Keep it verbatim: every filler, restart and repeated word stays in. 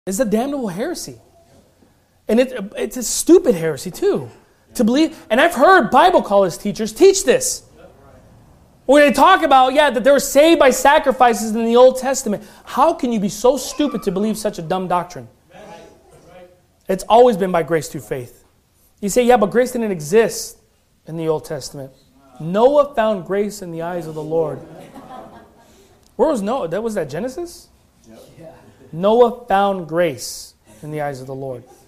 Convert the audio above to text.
It's a damnable heresy. And it, it's a stupid heresy too. To believe, and I've heard Bible college teachers teach this. When they talk about, yeah, that they were saved by sacrifices in the Old Testament. How can you be so stupid to believe such a dumb doctrine? It's always been by grace through faith. You say, yeah, but grace didn't exist in the Old Testament. Noah found grace in the eyes of the Lord. Where was Noah? That was that Genesis? Noah found grace in the eyes of the Lord.